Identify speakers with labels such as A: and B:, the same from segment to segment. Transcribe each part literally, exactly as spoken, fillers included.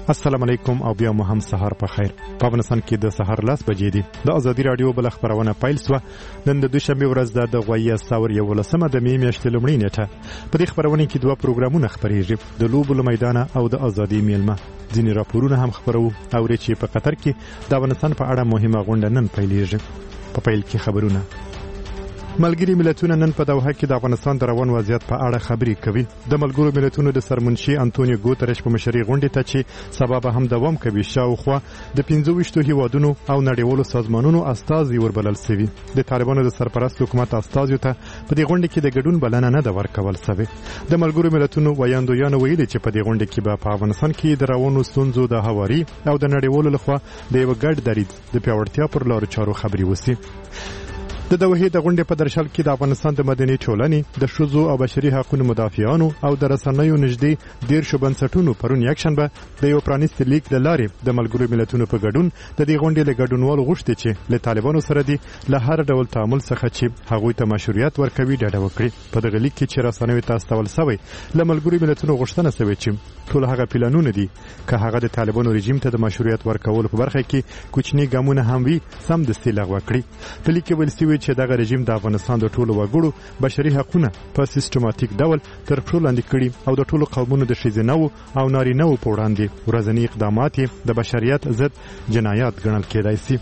A: السلام علیکم او بیا مو هم سهار په خیر. په افغانستان کې د سهار لاس بجې دي. د ازادي رادیو بل خبرونه پیل سوه. نن د دوشنبه ورځ ده د غویه ساور یولسمه د می میاشتې لومړۍ نیټه. په دې خبرونه کې دوه پروګرامونه خبرېږي، د لوبو له میدانه او د ازادي میلمه. ځینې راپورونه هم خبرو او چې په قطر کې د افغانستان په اړه مهمه غونډه نن پیلېږي. په پیل کې خبرونه. ملګري ملتونه نن په دوحه کې د افغانستان د روان وضعیت په اړه خبرې کوي. د ملګرو ملتونو د سرمنشي انټونیو ګوترش په مشرۍ غونډې ته چې سبب هم دوام کوي، شاوخوا د پنځه ویشتو هیوادونو او نړیوالو سازمانونو استازي وربلل شوي. د طالبانو د سرپرست حکومت استازیو ته په دې غونډه کې د ګډون بلنه نه ده ورکول شوې. د ملګرو ملتونو ویاندویانو ویلي چې په دې غونډه کې به په افغانستان کې د روانو ستونزو د هواري او د نړیوالو لخوا د یو ګډ دریځ د پیاوړتیا پر لارو چارو خبرې وشي. د دوحې د غونډې په درشل کې د افغانستان د مدني ټولنې، د ښځو او بشري حقوقو مدافعانو او د رسنیو نږدې دیرشو بنسټونو پرون یکشنبه د یو پرانیستي لیک له لارې د ملګرو ملتونو په ګډون د دې غونډې له ګډونوالو غوښتي چې له طالبانو سره دي له هر ډول تعامل څخه چې هغوی ته مشروعیت ورکوي ډډه وکړي. په دغه لیک کې چې رسنیو ته استول شوی، له ملګرو ملتونو غوښتنه شوې چې ټول هغه پلانونه دي که هغه د طالبانو رژیم ته د مشروعیت ورکولو په برخه کې کوچني ګامونه هم وي سمدستي لغوه کړي. په لیک کې ویل شوي چې دغه رژیم د افغانستان د ټولو وګړو بشري حقوقونه په سیستماتیک ډول تر پښو لاندې کړي او د ټولو قومونو د ښځینه‌وو او نارینه‌وو په وړاندې ورځني اقدامات د بشریت ضد جنایات ګڼل کېدای شي.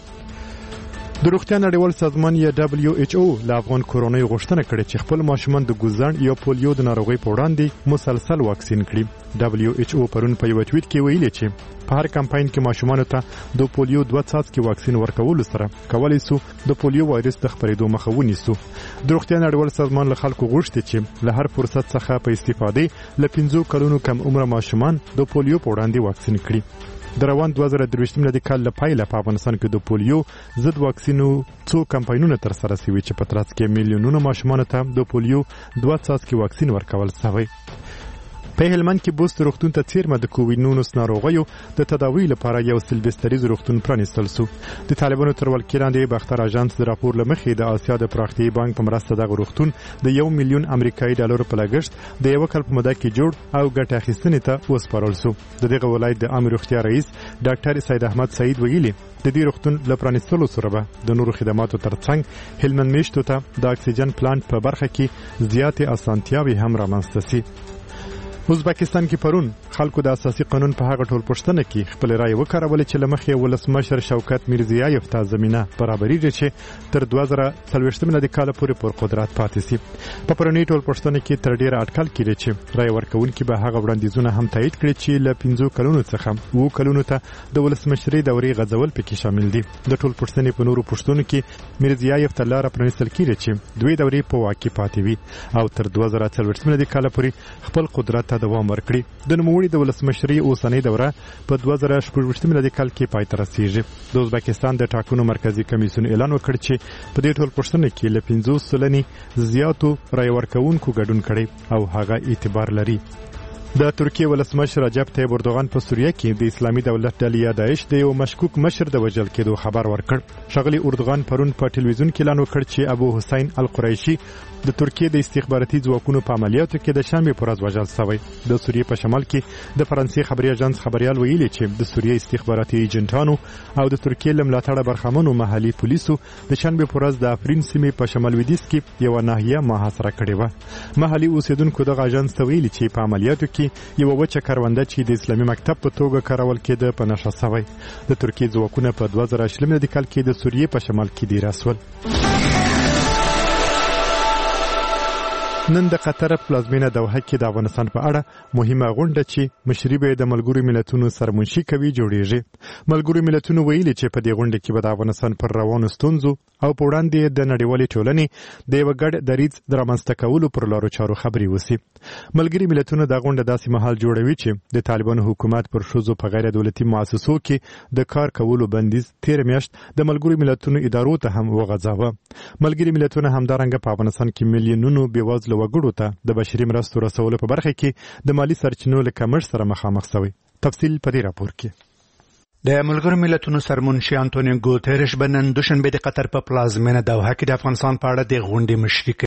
A: د روغتیا نړیوال سازمان یا دبلیو ایچ او له افغان کورونیو غوښتنه کړې چې خپل ماشومان د ګوزڼ یا پولیو د ناروغۍ په وړاندې مسلسل واکسین کړي. دبلیو ایچ او پرون په یو ټویټ کې ویلي چې په هر کمپاین کې ماشومانو ته د پولیو دوه څاڅکي واکسین ورکولو سره کولی سو د پولیو وایرس د خپرېدو مخه ونیسو. د روغتیا نړیوال سازمان له خلکو غوښتي چې له هر فرصت څخه په استفادې له پنځو کلونو کم عمره ماشومان د پولیو په وړاندې واکسین کړي. د روان دوه زره درویشتم میلادي کال له پیله په افغانستان کې د پولیو ضد واکسینو څو کمپاینونه ترسره شوي چې په ترڅ کې میلیونونه ماشومانو ته د پولیو دوه څاڅکي واکسین ورکول شوی. په هلمند کې بوست روغتون ته څیرمه د کووډ نولس ناروغیو د تداوی لپاره یو سلبستریز روغتون پرانیستل شو. د طالبانو تر ولکې لاندې باختر اژانس د راپور له مخې د آسیا د پراختیایي بانک په مرسته دغه روغتون د یو میلیون امریکایي ډالرو په لګښت د یو کال په موده کې جوړ او ګټه اخیستنې ته وسپارل شو. د دغه ولایت د عامه روغتیا رئیس ډاکټر سید احمد سعید ویلي د دې روغتون له پرانیستلو سره به د نورو خدماتو ترڅنګ هلمند میشتو ته د اکسیجن پلانټ په برخه کې زیاتې اسانتیاوې هم رامنځته شي. ازبکستان کې پرون خلکو د اساسي قانون په هغه ټول پوښتنه کې خپل رائے وکړولې چې لمخې ولسمشر شوکت میرزیایف ته زمينه برابرېږي چې تر دوه زره څلوېښتم میلادي کال پورې پر قدرت پاتې شي. په پرونی ټول پوښتنه کې تر ډیره اټکل کړي چې رائے ورکوونکي به هغه وړاندیزونه هم تایید کړي چې له پنځو کلونو څخه وو کلونو ته د ولسمشرۍ دورې غځول پکې شامل دي. د ټول پوښتنې په نورو پوښتنو کې میرزیایف ته لاره پرانیستل کیږي چې دوی دورې په واقع پاتې وي او تر دوه زره څلوېښتم میلادي کال پورې خپل قدرت دوام ورکړي. د نوموړي د ولسمشرۍ اوسنۍ دوره په دوه زره شپږویشتم میلادي کال کې پای ته رسیږي. د ازبکستان د ټاکنو مرکزی کمیسیون اعلان وکړ چې په دې ټول پوښتنه کې له پنځوس سلنې زیاتو رای ورکوونکو ګډون کړي او هغه اعتبار لري. د ترکیه ولسمشر رجب طیب اردوغان په سوریه کې د اسلامي دولت ډلې داعش د یو مشکوک مشر د وژل کېدو خبر ورکړ. ښاغلي اردوغان پرون په ټلویزیون کې اعلان وکړ چې ابو حسین القریشي د ترکیه د استخباراتي ځواکونو په عملیاتو کې د شنبې پر ورځ وژل شوی. د سوریې په شمال کې د فرانسې خبري اژانس خبريال ویلي چې د سوریې استخباراتي ایجنټانو او د ترکیه لملاتړه برخمنو محلي پولیسو د شنبې پر ورځ د افرین سیمې په شمال لویدیځ کې یو ناحیه محاصره کړې و. محلي اوسیدونکو د اژانس ته ویلي چې په عملیاتو کې یو وچه کرونده چې د اسلامي مکتب په توګه کارول کېده په نشه شوی. د ترکیه ځواکونه په دوه زره شلم میلادي کال کې د سوریې په شمال کې دېره شول. نن د قطر پلازمینه دوحه کې د افغانستان په اړه مهمه غونډه چې مشري به د ملګرو ملتونو سرمنشي کوي جوړیږي. ملګرو ملتونو ویلي چې په دې غونډه کې به د افغانستان پر روانو ستونزو او په وړاندې د نړیوالې ټولنې د یو ګډ دریځ د رامنځته کولو پر لارو چارو خبرې وشي. ملګري ملتونه دا غونډه داسې مهال جوړوي چې د طالبانو حکومت پر ښځو په غیر دولتي مؤسسو کې د کار کولو بندیز تیر میاشت د ملګرو ملتونو ادارو ته هم وغځاوه. ملګري ملتونه همدارنګه په افغانستان کې میلیونونو بېوزلو وګړو ته د بشري مرستو رسولو په برخه کې د مالی سرچینو له کمښت سره مخامخ شوی. تفصیل په دې راپور کې.
B: د ملګرو ملتونو سرمنشي انټونیو ګوترش بنن دوشنبه د قطر په پلازمینه دوحه کې د افغانستان په اړه د غونډې مشري